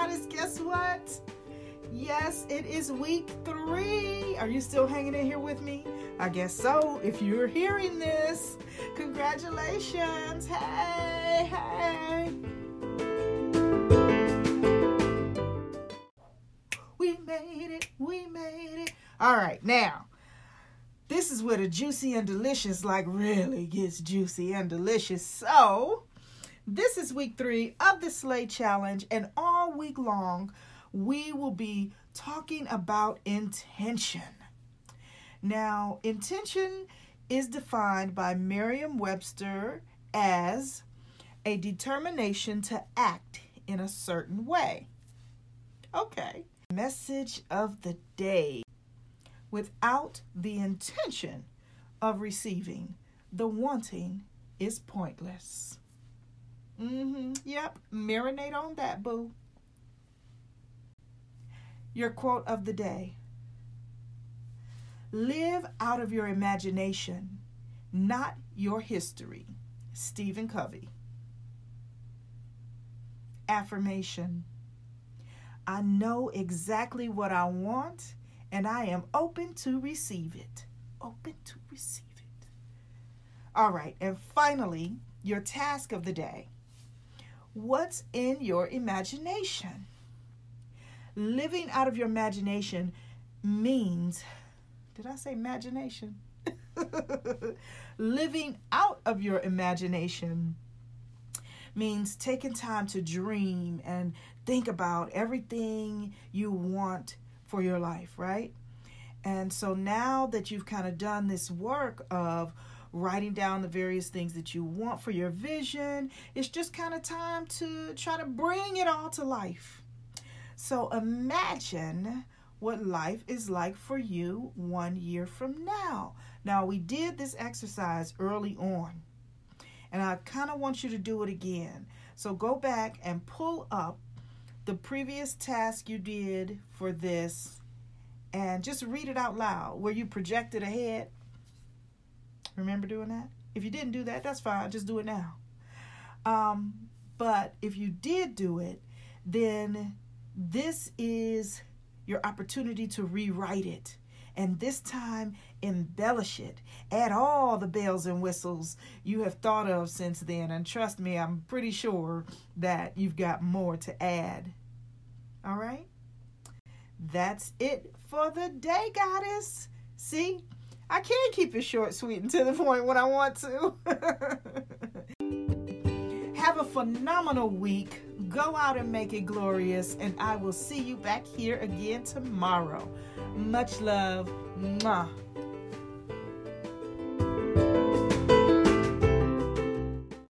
Goddess, guess what? Yes, it is week 3. Are you still hanging in here with me? I guess so. If you're hearing this, congratulations. Hey. We made it. All right, now, this is where the juicy and delicious really gets juicy and delicious. So, this is week 3 of the Slay Challenge, and all week long, we will be talking about intention. Now, intention is defined by Merriam-Webster as a determination to act in a certain way. Okay. Message of the day. Without the intention of receiving, the wanting is pointless. Yep, marinate on that, boo. Your quote of the day. Live out of your imagination, not your history. Stephen Covey. Affirmation. I know exactly what I want, and I am open to receive it. Open to receive it. All right, and finally, your task of the day. What's in your imagination? Living out of your imagination means, did I say imagination? Living out of your imagination means taking time to dream and think about everything you want for your life, right? And so now that you've kind of done this work of writing down the various things that you want for your vision, it's just kind of time to try to bring it all to life. So imagine what life is like for you 1 year from now. Now, we did this exercise early on, and I kind of want you to do it again. So go back and pull up the previous task you did for this and just read it out loud where you projected ahead. Remember doing that? If you didn't do that, that's fine. Just do it now. But if you did do it, then this is your opportunity to rewrite it. And this time, embellish it. Add all the bells and whistles you have thought of since then. And trust me, I'm pretty sure that you've got more to add. All right? That's it for the day, Goddess. See? I can keep it short, sweet, and to the point when I want to. Have a phenomenal week. Go out and make it glorious. And I will see you back here again tomorrow. Much love. Mwah.